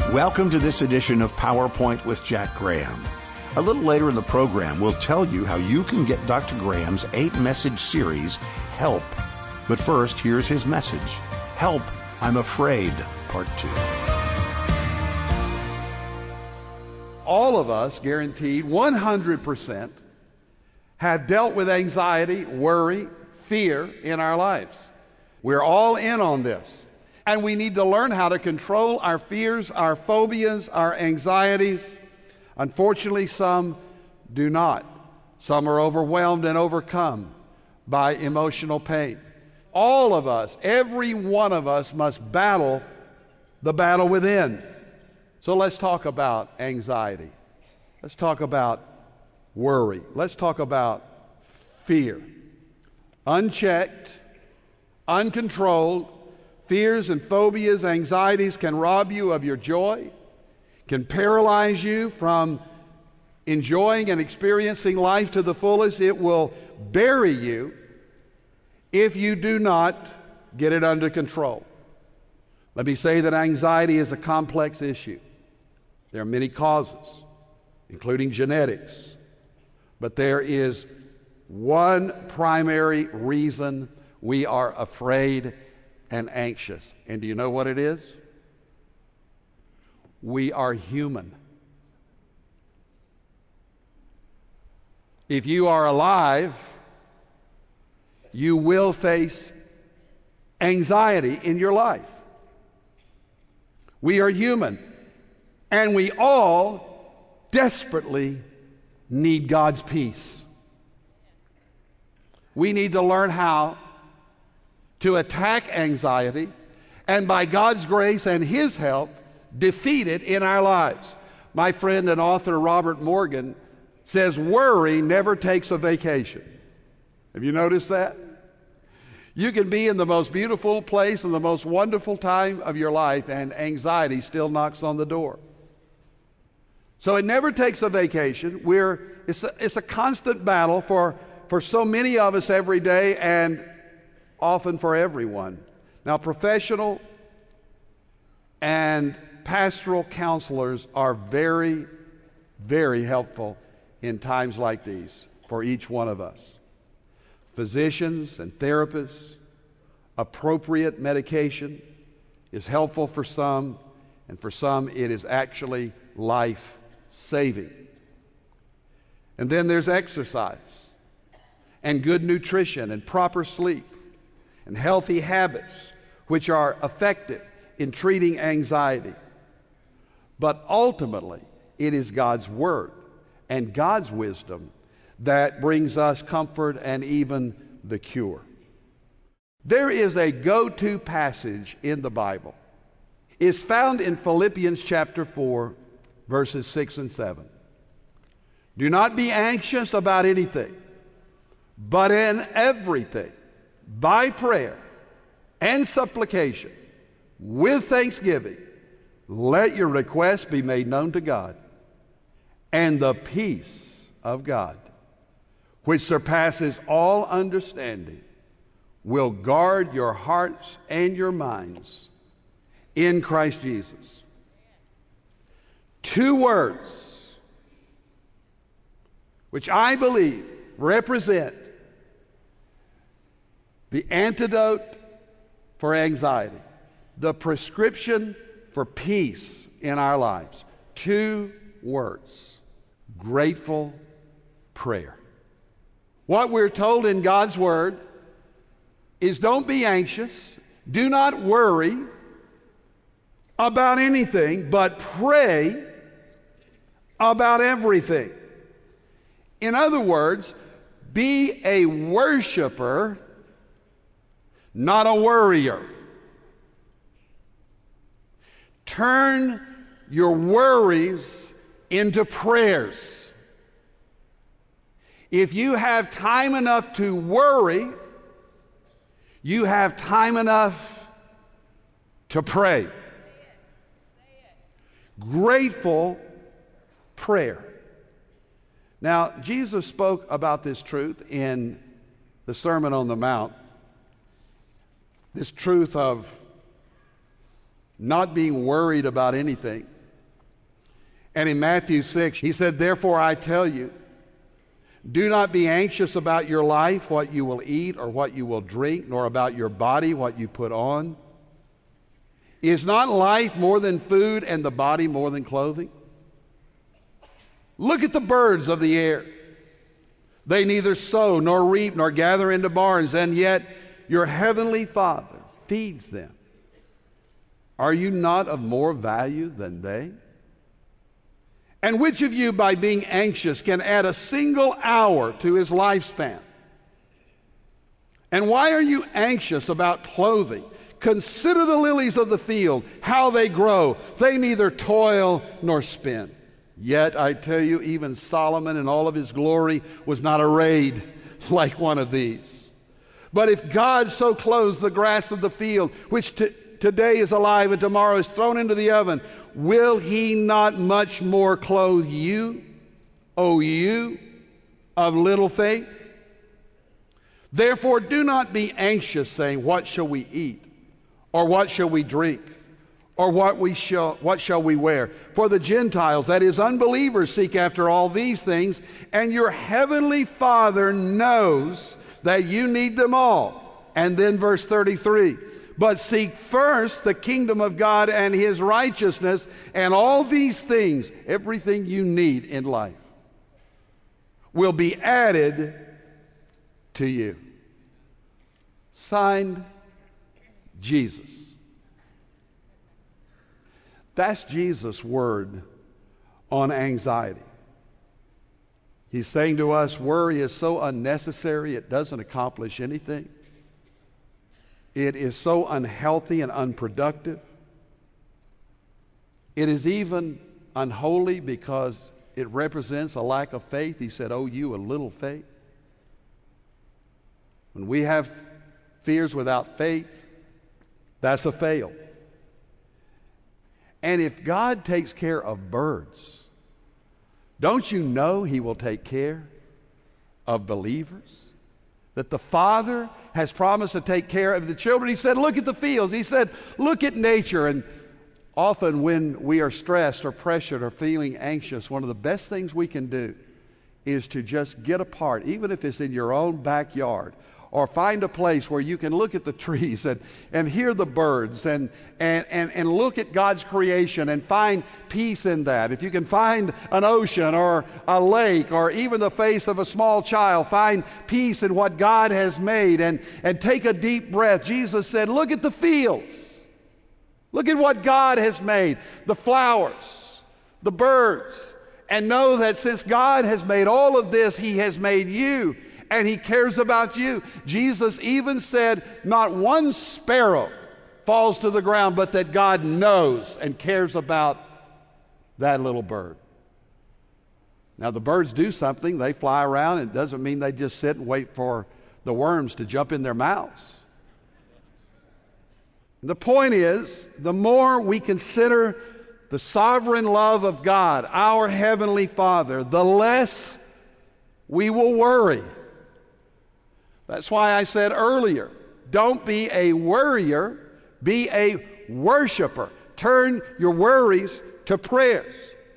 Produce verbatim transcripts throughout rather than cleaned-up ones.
Welcome to this edition of PowerPoint with Jack Graham. A little later in the program, we'll tell you how you can get Doctor Graham's eight-message series, Help. But first, here's his message, Help, I'm Afraid, Part two. All of us, guaranteed, one hundred percent, have dealt with anxiety, worry, fear in our lives. We're all in on this. And we need to learn how to control our fears, our phobias, our anxieties. Unfortunately, some do not. Some are overwhelmed and overcome by emotional pain. All of us, every one of us, must battle the battle within. So let's talk about anxiety. Let's talk about worry. Let's talk about fear. Unchecked, uncontrolled, fears and phobias, anxieties can rob you of your joy, can paralyze you from enjoying and experiencing life to the fullest. It will bury you if you do not get it under control. Let me say that anxiety is a complex issue. There are many causes, including genetics, but there is one primary reason we are afraid and anxious. And do you know what it is? We are human. If you are alive, you will face anxiety in your life. We are human, and we all desperately need God's peace. We need to learn how to attack anxiety, and by God's grace and His help, defeat it in our lives. My friend and author Robert Morgan says worry never takes a vacation. Have you noticed that? You can be in the most beautiful place and the most wonderful time of your life, and anxiety still knocks on the door. So it never takes a vacation. We're, it's a, it's a constant battle for, for so many of us every day, and often for everyone. Now, professional and pastoral counselors are very, very helpful in times like these for each one of us. Physicians and therapists, appropriate medication is helpful for some, and for some it is actually life-saving. And then there's exercise and good nutrition and proper sleep and healthy habits, which are effective in treating anxiety. But ultimately, it is God's Word and God's wisdom that brings us comfort and even the cure. There is a go-to passage in the Bible. It's found in Philippians chapter four, verses six and seven. Do not be anxious about anything, but in everything, by prayer and supplication, with thanksgiving, let your requests be made known to God. And the peace of God, which surpasses all understanding, will guard your hearts and your minds in Christ Jesus. Two words, which I believe represent the antidote for anxiety, the prescription for peace in our lives. Two words: grateful prayer. What we're told in God's Word is don't be anxious, do not worry about anything, but pray about everything. In other words, be a worshiper, not a worrier. Turn your worries into prayers. If you have time enough to worry, you have time enough to pray. Grateful prayer. Now, Jesus spoke about this truth in the Sermon on the Mount, this truth of not being worried about anything. And in Matthew six, he said, therefore I tell you, do not be anxious about your life, what you will eat or what you will drink, nor about your body, what you put on. Is not life more than food and the body more than clothing? Look at the birds of the air. They neither sow nor reap nor gather into barns, and yet your heavenly Father feeds them. Are you not of more value than they? And which of you, by being anxious, can add a single hour to his lifespan? And why are you anxious about clothing? Consider the lilies of the field, how they grow. They neither toil nor spin. Yet I tell you, even Solomon in all of his glory was not arrayed like one of these. But if God so clothes the grass of the field, which t- today is alive and tomorrow is thrown into the oven, will he not much more clothe you, O you of little faith? Therefore do not be anxious, saying, what shall we eat? Or what shall we drink? Or what we shall what shall we wear? For the Gentiles, that is, unbelievers, seek after all these things, and your heavenly Father knows that you need them all. And then verse thirty-three, but seek first the kingdom of God and his righteousness, and all these things, everything you need in life, will be added to you. Signed, Jesus. That's Jesus' word on anxiety. He's saying to us, worry is so unnecessary, it doesn't accomplish anything. It is so unhealthy and unproductive. It is even unholy because it represents a lack of faith. He said, oh, you a little faith. When we have fears without faith, that's a fail. And if God takes care of birds, don't you know he will take care of believers? That the Father has promised to take care of the children. He said, look at the fields. He said, look at nature. And often when we are stressed or pressured or feeling anxious, one of the best things we can do is to just get apart, even if it's in your own backyard, or find a place where you can look at the trees and, and hear the birds and, and, and, and look at God's creation and find peace in that. If you can find an ocean or a lake or even the face of a small child, find peace in what God has made and, and take a deep breath. Jesus said, look at the fields. Look at what God has made, the flowers, the birds, and know that since God has made all of this, he has made you. And he cares about you. Jesus even said, not one sparrow falls to the ground, but that God knows and cares about that little bird. Now, the birds do something. They fly around. It doesn't mean they just sit and wait for the worms to jump in their mouths. The point is, the more we consider the sovereign love of God, our Heavenly Father, the less we will worry. That's why I said earlier, don't be a worrier, be a worshiper. Turn your worries to prayers.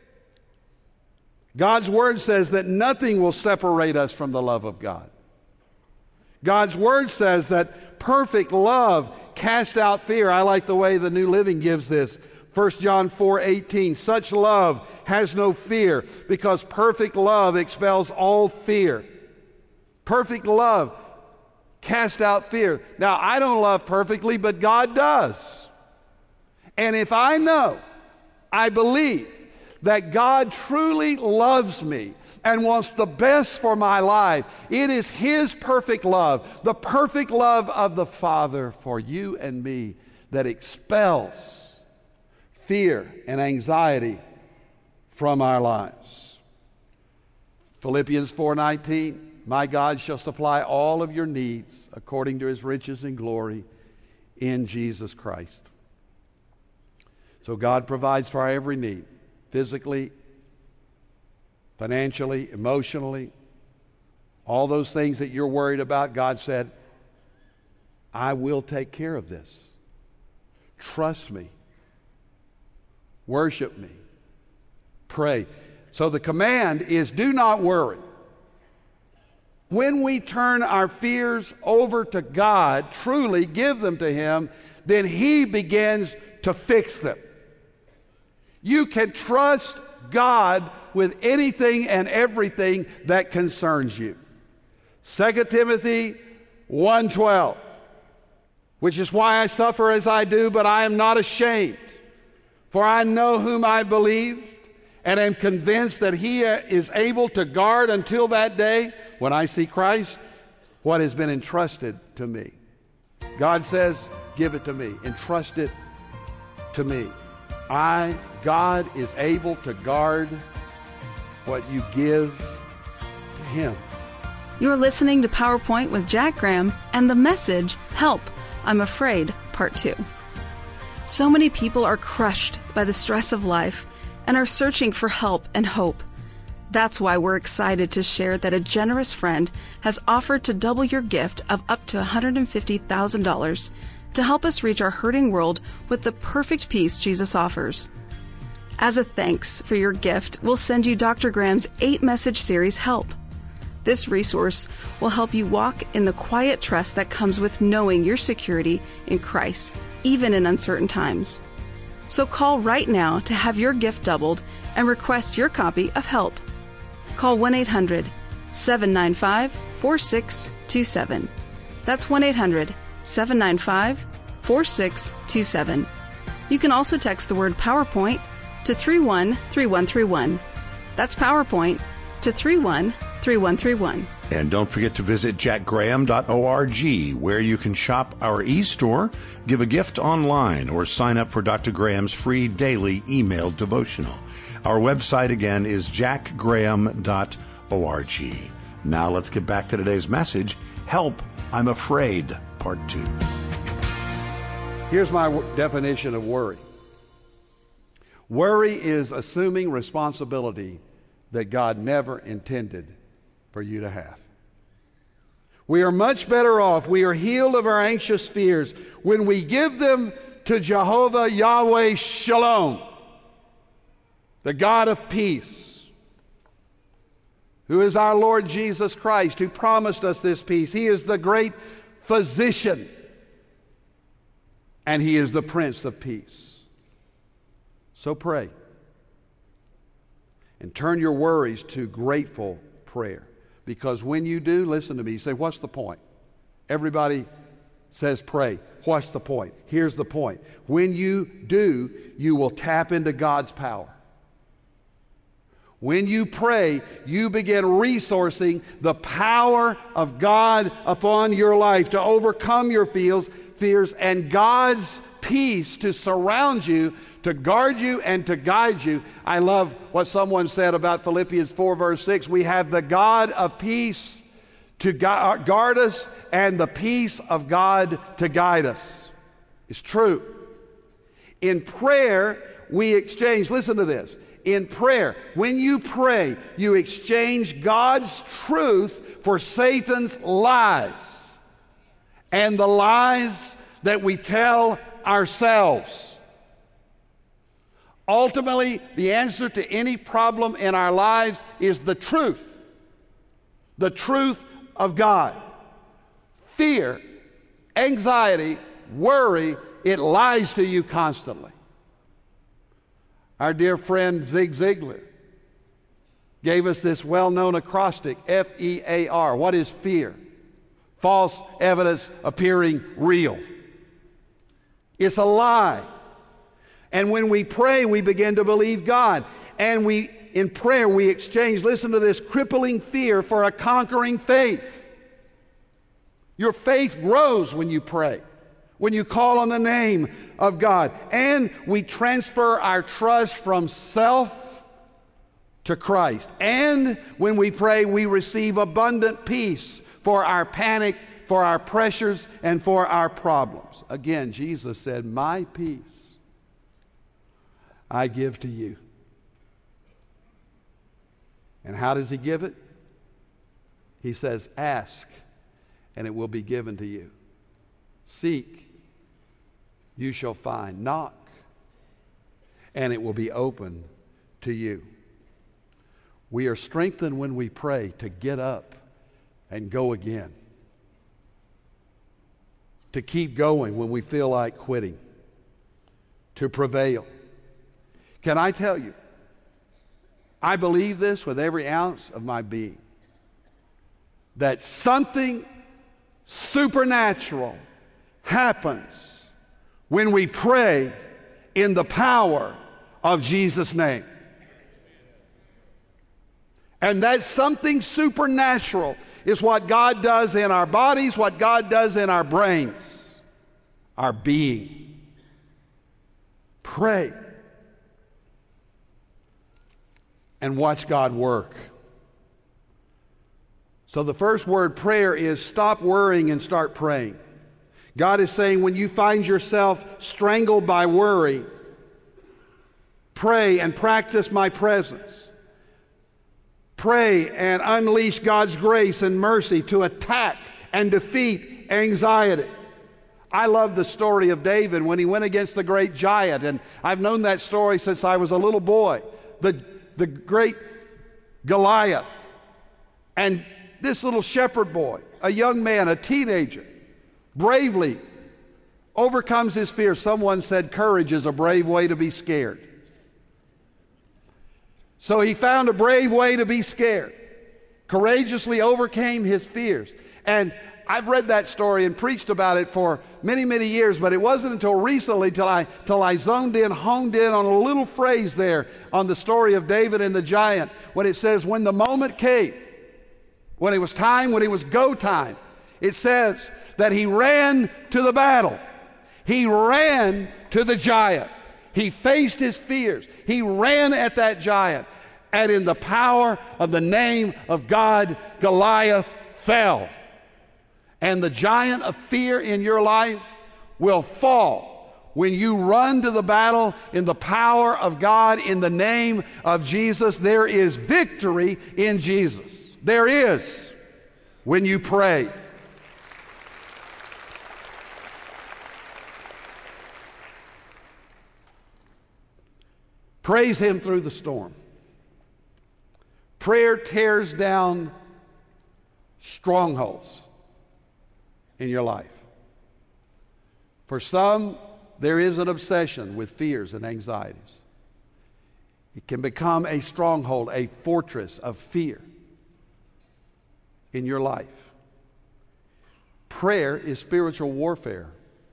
God's word says that nothing will separate us from the love of God. God's word says that perfect love casts out fear. I like the way the New Living gives this. First John four eighteen, such love has no fear, because perfect love expels all fear. Perfect love cast out fear. Now, I don't love perfectly, but God does. And if I know, I believe that God truly loves me and wants the best for my life, it is his perfect love, the perfect love of the Father for you and me, that expels fear and anxiety from our lives. Philippians four nineteen, my God shall supply all of your needs according to his riches and glory in Jesus Christ. So God provides for our every need, physically, financially, emotionally, all those things that you're worried about. God said, I will take care of this. Trust me. Worship me. Pray. So the command is do not worry. When we turn our fears over to God, truly give them to Him, then He begins to fix them. You can trust God with anything and everything that concerns you. Second Timothy one twelve, which is why I suffer as I do, but I am not ashamed, for I know whom I believed, and am convinced that He is able to guard until that day when I see Christ what has been entrusted to me. God says, give it to me, entrust it to me. I, God is able to guard what you give to Him. You're listening to PowerPoint with Jack Graham and the message, Help, I'm Afraid, Part two. So many people are crushed by the stress of life and are searching for help and hope. That's why we're excited to share that a generous friend has offered to double your gift of up to one hundred fifty thousand dollars to help us reach our hurting world with the perfect peace Jesus offers. As a thanks for your gift, we'll send you Doctor Graham's eight-message series, Help. This resource will help you walk in the quiet trust that comes with knowing your security in Christ, even in uncertain times. So call right now to have your gift doubled and request your copy of Help. Call one eight hundred seven nine five four six two seven. That's one eight hundred seven nine five four six two seven. You can also text the word PowerPoint to three one three one three one. That's PowerPoint to three one three one three one. And don't forget to visit jack graham dot org, where you can shop our e-store, give a gift online, or sign up for Doctor Graham's free daily email devotional. Our website again is jack graham dot org. Now let's get back to today's message, Help, I'm Afraid, Part two. Here's my w- definition of worry. Worry is assuming responsibility that God never intended for you to have. We are much better off, we are healed of our anxious fears when we give them to Jehovah Yahweh Shalom, the God of peace, who is our Lord Jesus Christ, who promised us this peace. He is the great physician, and He is the Prince of Peace. So pray, and turn your worries to grateful prayer. Because when you do, listen to me, you say, what's the point? Everybody says pray. What's the point? Here's the point. When you do, you will tap into God's power. When you pray, you begin resourcing the power of God upon your life to overcome your fears, fears and God's peace to surround you, to guard you, and to guide you. I love what someone said about Philippians four, verse six. We have the God of peace to guard us and the peace of God to guide us. It's true. In prayer, we exchange, listen to this. In prayer, when you pray, you exchange God's truth for Satan's lies and the lies that we tell ourselves. Ultimately, the answer to any problem in our lives is the truth. The truth of God. Fear, anxiety, worry, it lies to you constantly. Our dear friend Zig Ziglar gave us this well-known acrostic, F E A R. What is fear? False evidence appearing real. It's a lie. And when we pray, we begin to believe God. And we, in prayer, we exchange, listen to this, crippling fear for a conquering faith. Your faith grows when you pray, when you call on the name of God. And we transfer our trust from self to Christ. And when we pray, we receive abundant peace for our panic, for our pressures, and for our problems. Again, Jesus said, my peace I give to you. And how does He give it? He says, ask, and it will be given to you. Seek, you shall find. Knock, and it will be open to you. We are strengthened when we pray to get up and go again. To keep going when we feel like quitting. To prevail. Can I tell you, I believe this with every ounce of my being, that something supernatural happens when we pray in the power of Jesus' name. And that something supernatural is what God does in our bodies, what God does in our brains, our being. Pray and watch God work. So the first word, prayer, is stop worrying and start praying. God is saying when you find yourself strangled by worry, pray and practice my presence. Pray and unleash God's grace and mercy to attack and defeat anxiety. I love the story of David when he went against the great giant, and I've known that story since I was a little boy. The, the great Goliath. And this little shepherd boy, a young man, a teenager, bravely overcomes his fear. Someone said courage is a brave way to be scared. So he found a brave way to be scared, courageously overcame his fears. And I've read that story and preached about it for many, many years, but it wasn't until recently till I, till I zoned in, honed in on a little phrase there on the story of David and the giant, when it says, when the moment came, when it was time, when it was go time, it says that he ran to the battle. He ran to the giant. He faced his fears. He ran at that giant. And in the power of the name of God, Goliath fell. And the giant of fear in your life will fall when you run to the battle in the power of God, in the name of Jesus. There is victory in Jesus. There is when you pray. Praise Him through the storm. Prayer tears down strongholds in your life. For some, there is an obsession with fears and anxieties. It can become a stronghold, a fortress of fear in your life. Prayer is spiritual warfare.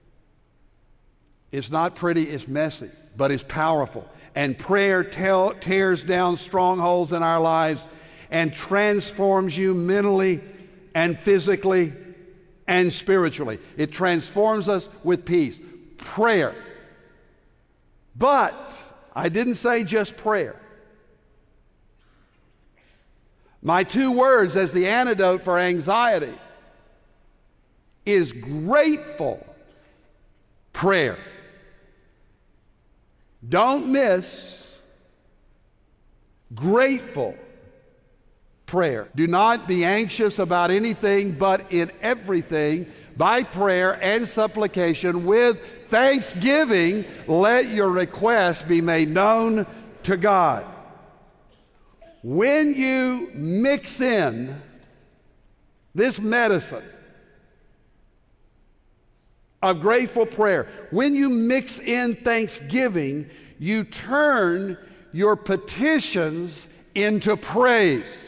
It's not pretty, it's messy, but it's powerful. And prayer tell, tears down strongholds in our lives and transforms you mentally and physically and spiritually. It transforms us with peace. Prayer. But I didn't say just prayer. My two words as the antidote for anxiety is grateful prayer. Don't miss grateful prayer. Do not be anxious about anything, but in everything, by prayer and supplication, with thanksgiving, let your requests be made known to God. When you mix in this medicine of grateful prayer, when you mix in thanksgiving, you turn your petitions into praise.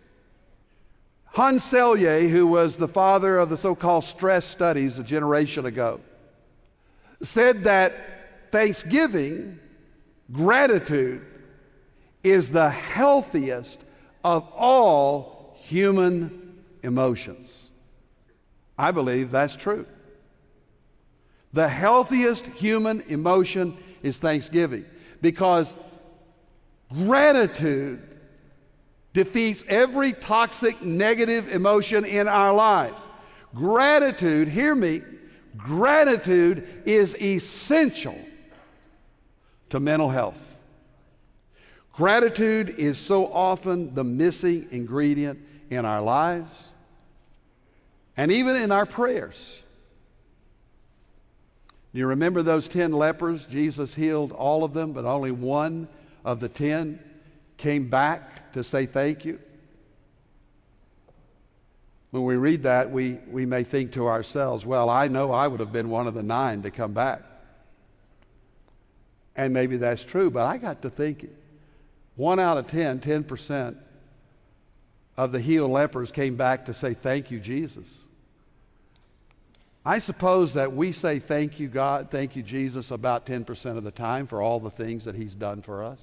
Hans Selye, who was the father of the so-called stress studies a generation ago, said that thanksgiving, gratitude, is the healthiest of all human emotions. I believe that's true. The healthiest human emotion is thanksgiving, because gratitude defeats every toxic negative emotion in our lives. Gratitude, hear me, gratitude is essential to mental health. Gratitude is so often the missing ingredient in our lives and even in our prayers. You remember those ten lepers? Jesus healed all of them, but only one of the ten came back to say thank you. When we read that, we, we may think to ourselves, well, I know I would have been one of the nine to come back. And maybe that's true, but I got to thinking, one out of ten, ten percent of the healed lepers came back to say thank you, Jesus. I suppose that we say thank you, God, thank you, Jesus, about ten percent of the time for all the things that He's done for us.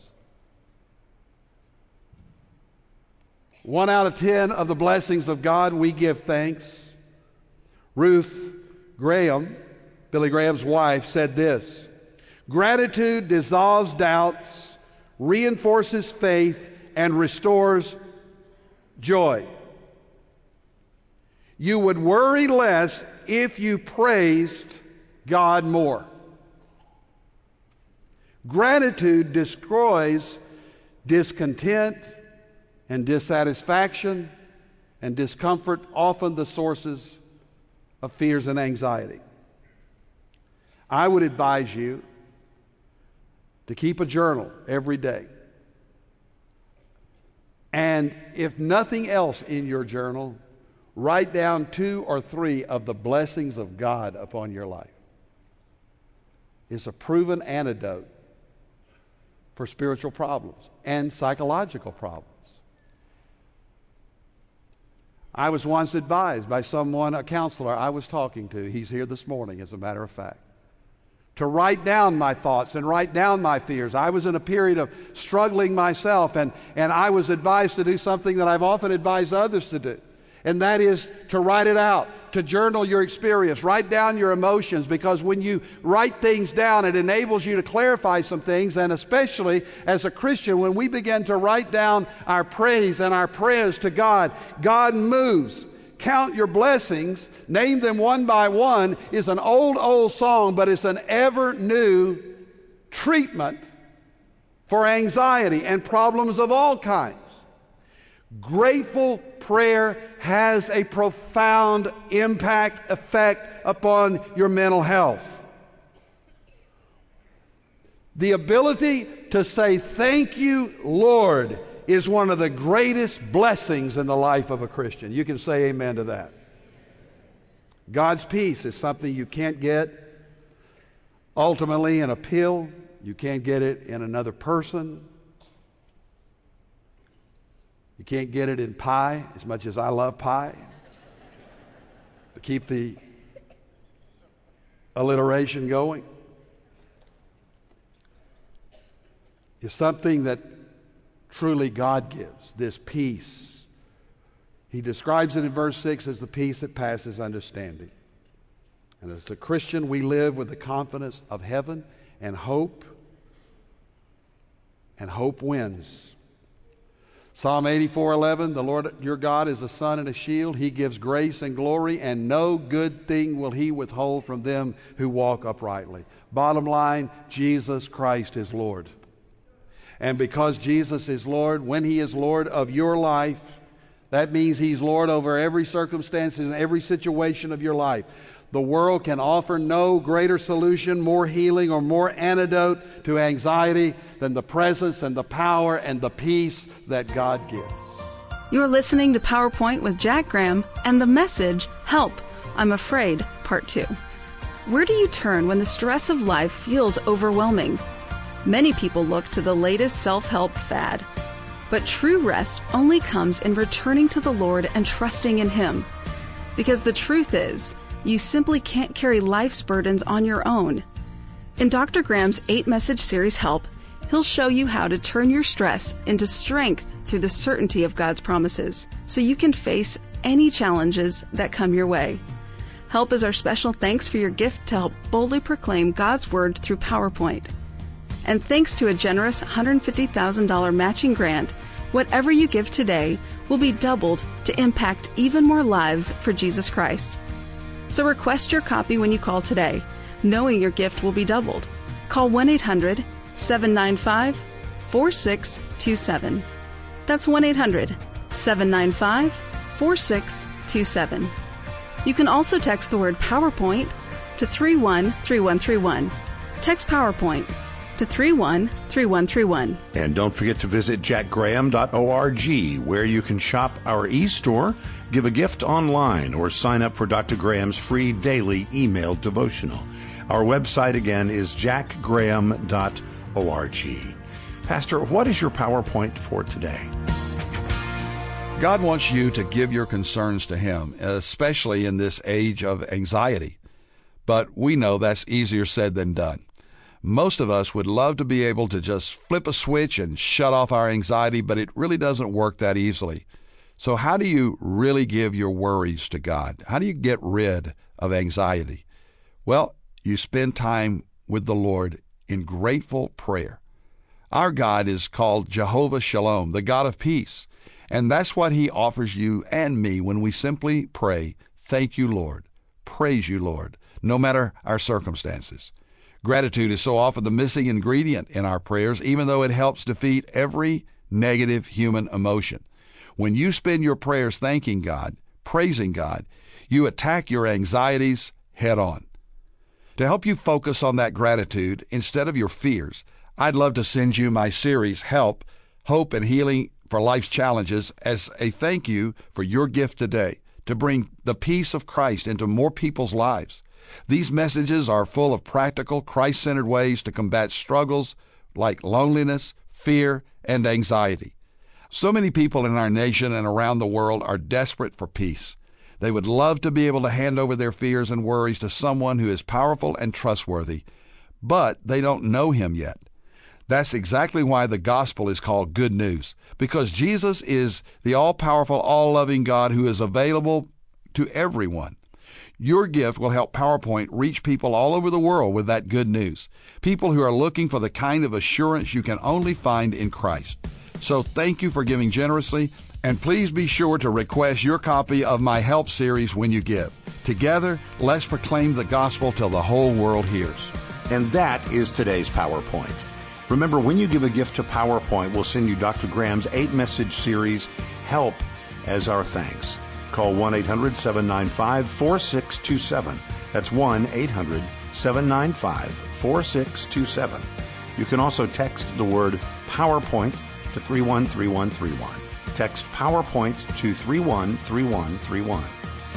One out of ten of the blessings of God, we give thanks. Ruth Graham, Billy Graham's wife, said this: gratitude dissolves doubts, reinforces faith, and restores joy. You would worry less if you praised God more. Gratitude destroys discontent and dissatisfaction and discomfort, often the sources of fears and anxiety. I would advise you to keep a journal every day. And if nothing else in your journal, write down two or three of the blessings of God upon your life. It's a proven antidote for spiritual problems and psychological problems. I was once advised by someone, a counselor I was talking to, he's here this morning as a matter of fact, to write down my thoughts and write down my fears. I was in a period of struggling myself, and, and I was advised to do something that I've often advised others to do, and that is to write it out, to journal your experience, write down your emotions, because when you write things down, it enables you to clarify some things, and especially as a Christian, when we begin to write down our praise and our prayers to God, God moves. Count your blessings, name them one by one, is an old, old song, but it's an ever new treatment for anxiety and problems of all kinds. Grateful prayer has a profound impact, effect upon your mental health. The ability to say, "Thank you, Lord," is one of the greatest blessings in the life of a Christian. You can say amen to that. God's peace is something you can't get ultimately in a pill. You can't get it in another person. You can't get it in pie, as much as I love pie. To keep the alliteration going. It's something that truly God gives, this peace. He describes it in verse six as the peace that passes understanding. And as a Christian, we live with the confidence of heaven and hope, and hope wins. Psalm eighty-four eleven, the Lord your God is a sun and a shield. He gives grace and glory, and no good thing will He withhold from them who walk uprightly. Bottom line, Jesus Christ is Lord. And because Jesus is Lord, when He is Lord of your life, that means He's Lord over every circumstance and every situation of your life. The world can offer no greater solution, more healing, or more antidote to anxiety than the presence and the power and the peace that God gives. You're listening to PowerPoint with Jack Graham and the message, Help, I'm Afraid, Part two. Where do you turn when the stress of life feels overwhelming? Many people look to the latest self-help fad. But true rest only comes in returning to the Lord and trusting in Him. Because the truth is, you simply can't carry life's burdens on your own. In Doctor Graham's eight-message series, Help, he'll show you how to turn your stress into strength through the certainty of God's promises, so you can face any challenges that come your way. Help is our special thanks for your gift to help boldly proclaim God's Word through PowerPoint. And thanks to a generous one hundred fifty thousand dollars matching grant, whatever you give today will be doubled to impact even more lives for Jesus Christ. So request your copy when you call today, knowing your gift will be doubled. Call one eight hundred seven nine five four six two seven. That's one eight hundred seven nine five four six two seven. You can also text the word PowerPoint to three one three one three one. Text PowerPoint to three one three one three one. And don't forget to visit jack graham dot org, where you can shop our e-store, give a gift online, or sign up for Doctor Graham's free daily email devotional. Our website again is jack graham dot org. Pastor, what is your PowerPoint for today? God wants you to give your concerns to Him, especially in this age of anxiety. But we know that's easier said than done. Most of us would love to be able to just flip a switch and shut off our anxiety, but it really doesn't work that easily. So how do you really give your worries to God? How do you get rid of anxiety? Well, you spend time with the Lord in grateful prayer. Our God is called Jehovah Shalom, the God of peace. And that's what He offers you and me when we simply pray, thank you, Lord, praise you, Lord, no matter our circumstances. Gratitude is so often the missing ingredient in our prayers, even though it helps defeat every negative human emotion. When you spend your prayers thanking God, praising God, you attack your anxieties head on. To help you focus on that gratitude instead of your fears, I'd love to send you my series, Help, Hope and Healing for Life's Challenges, as a thank you for your gift today to bring the peace of Christ into more people's lives. These messages are full of practical, Christ-centered ways to combat struggles like loneliness, fear, and anxiety. So many people in our nation and around the world are desperate for peace. They would love to be able to hand over their fears and worries to someone who is powerful and trustworthy, but they don't know Him yet. That's exactly why the gospel is called good news, because Jesus is the all-powerful, all-loving God who is available to everyone. Your gift will help PowerPoint reach people all over the world with that good news, people who are looking for the kind of assurance you can only find in Christ. So thank you for giving generously, and please be sure to request your copy of my Help series when you give. Together, let's proclaim the gospel till the whole world hears. And that is today's PowerPoint. Remember, when you give a gift to PowerPoint, we'll send you Doctor Graham's eight-message series, Help, as our thanks. Call one eight hundred seven nine five four six two seven. That's one eight hundred seven nine five four six two seven. You can also text the word PowerPoint to three one three one three one. Text PowerPoint to three one three one three one.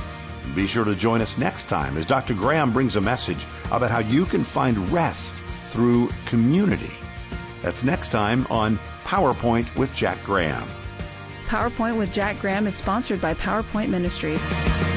Be sure to join us next time as Doctor Graham brings a message about how you can find rest through community. That's next time on PowerPoint with Jack Graham. PowerPoint with Jack Graham is sponsored by PowerPoint Ministries.